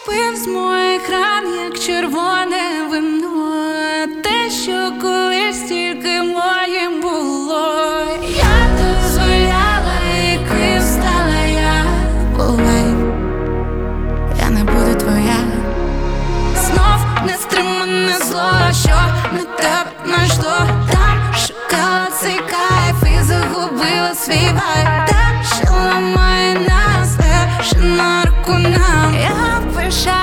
пив з моїх ран, як червоне вино. Те, що колись тільки моїм було. Я дозволяла, якою стала я. Бувай, я не буду твоя. Знов нестримане зло, що на тебе найшло. Там шукала цей кайф і загубила свій вайб. Те, що ламає нас, те, що на руку нам. Я пиша